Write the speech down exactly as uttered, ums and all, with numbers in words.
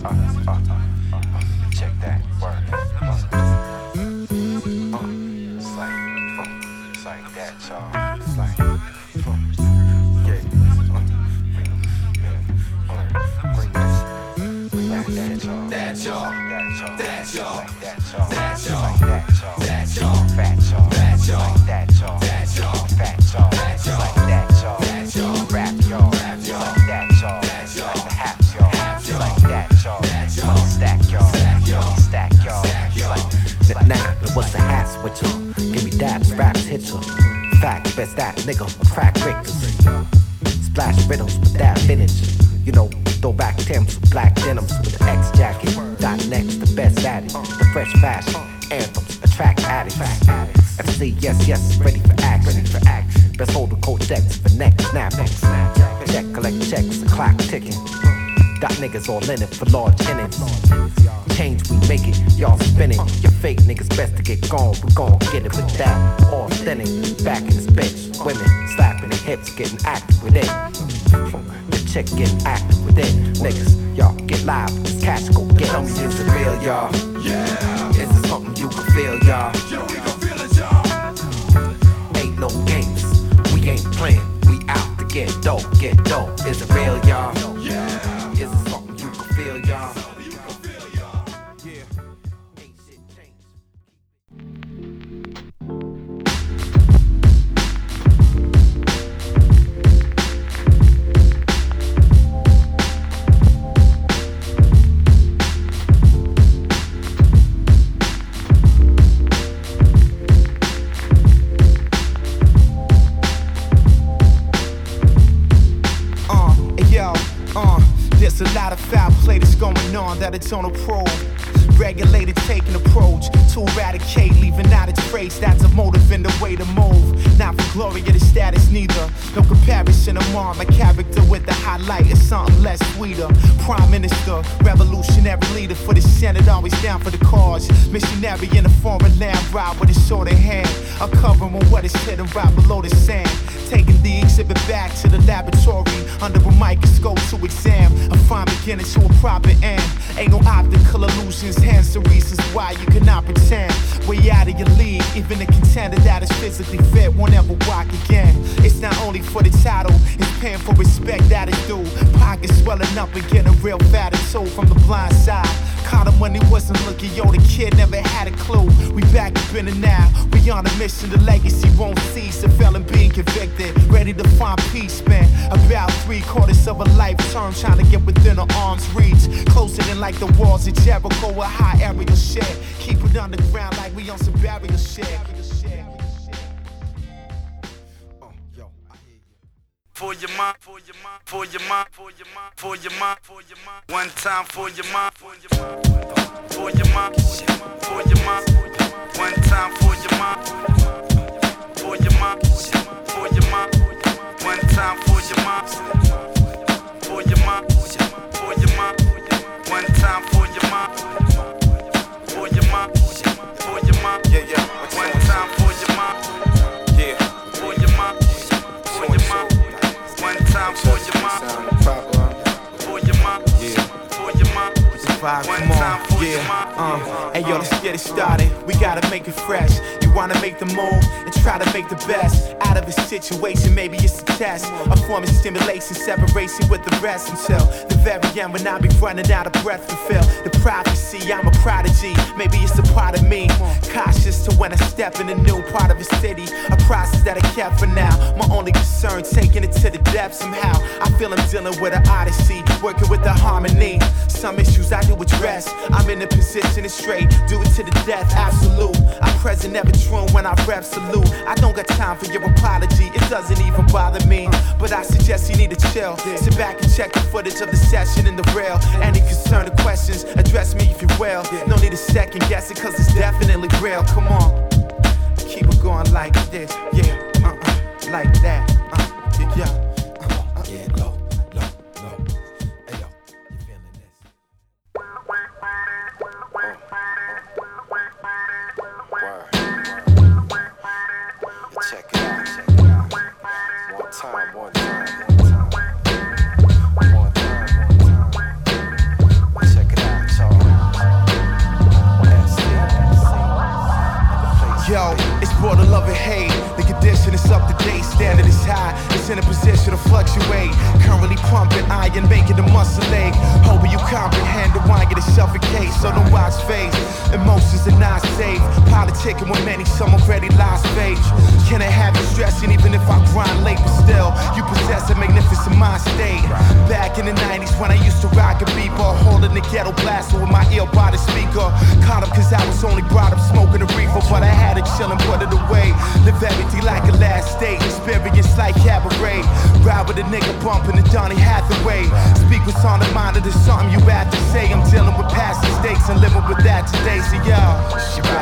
Check that word. It's like, it's like that, y'all. It's like, yeah. Bring that, bring that, that, y'all. That, y'all. That, y'all. That, y'all. That, y'all. That, y'all. That, y'all. Fat, y'all. That, y'all. That, y'all. That, y'all. Fat, y'all. That, y'all. That, y'all. That, y'all. Rap, y'all. Rap, y'all. That, y'all. That, y'all. Like the hap, y'all. Like that, y'all. Like stack, y'all. Stack, y'all. Like now, what's the hash with you? Give me dabs, raps, hit you. Fact, best that nigga, crack victors. Splash riddles with that vintage. You know, throwback Timbs with black denims with the X jacket. Dot next, the best at it. The fresh fashion anthems attract addicts. F C, yes, yes, ready for action. For action. Best hold the codex for next snapping. Check, collect checks, the clock ticking. Dot niggas all in it for large innings. Change, we make it, y'all spinning. Your fake niggas best to get gone. We gon' get it with that. All thinning, back in this bitch. Women slapping their hips, getting active with it. The chick getting active with it. Niggas, y'all get live. This cash go get. Tell me, is it real, y'all? Yeah. Is it something you can feel, y'all? Yo, we gon' feel it, y'all. Ain't no games, we ain't playing. We out to get dope, get dope. Is it real, y'all? Yeah. Is it something you can feel, y'all? That it's on a probe, regulated, taking approach to eradicate, leaving out a trace. That's a motive and the way to move. Not for glory or the status, neither. No comparison among my character with the highlight is something less sweeter. Prime Minister, revolutionary leader for the Senate, always down for the cause. Missionary in a foreign land, ride with a sword in hand. Uncovering what is hidden right below the sand. Taking the exhibit back to the laboratory under a microscope to exam a fine beginning to a proper end. Ain't no optical illusions, hence the reasons why you cannot pretend. Way out of your league, even a contender that is physically fit won't ever walk again. It's not only for the title, it's paying for respect that is due. Pockets swelling up and getting real fat and sold from the blind side. Caught him when he wasn't looking, yo, the kid never had a clue. We back up in it now, we on a mission, the legacy won't cease. A felon being convicted, ready to find peace, man. About three quarters of a life term, trying to get within her arm's reach. Closer than like the walls of Jericho, a high aerial shit. Keep it underground like we on some burial shit. For your mind, for your mind, for your mind, for your mind, for your mind, for your mind. One time for your mind, for your mind, for your mind, for your mind. One time for your mind, for your mind, for your mind. One time for your mind, for your mind, for your mind. One time for your mind, for your mind, for your mind. yeah, yeah. One time for your mind, Yeah. for your mind, for your mind. One time for your mom, for your mom, for your mom. Vibe, come on, yeah, uh, hey yo, let's get it started, we gotta make it fresh. You wanna make the move, and try to make the best out of a situation, maybe it's a test. A form of stimulation, separation with the rest until the very end when I be running out of breath to fill the prophecy, I'm a prodigy, maybe it's a part of me. Cautious to when I step in a new part of a city, a process that I kept for now. My only concern, taking it to the depths somehow. I feel I'm dealing with an odyssey, working with the harmony. Some issues I do address, I'm in a position it's straight, do it to the death, absolute. I'm present, never true when I rep salute. I don't got time for your apology, it doesn't even bother me. But I suggest you need to chill, sit back and check the footage of the session in the rail. Any concern or questions, address me if you will. No need to second guess it, cause it's definitely real. Come on, keep it going like this, yeah, uh-uh, like that, uh, yeah, yeah. Yeah, low, low, low. Hey yo, you feeling this? Word. Check it out, check it out. One time, one time, one time. One time, one time. Check it and making the muscle ache. Hoping you comprehend the why get it suffocate. So don't watch face. Emotions are not safe. Politicking with many, some already lost faith. Can I have you stressing even if I grind late? But still, you possess a magnificent mind state. Back in the nineties when I used to rock a beeper, holding the ghetto blaster with my ear by the speaker. Caught up cause I was only brought up smoking a reefer, but I had it chillin', put it away. Live everything like a last state, experience like cabaret. Ride with a nigga bumping the Donny Hathaway. Speak what's on the mind, of there's something you have to say. I'm dealing with past mistakes and living with that today. So yo, she right.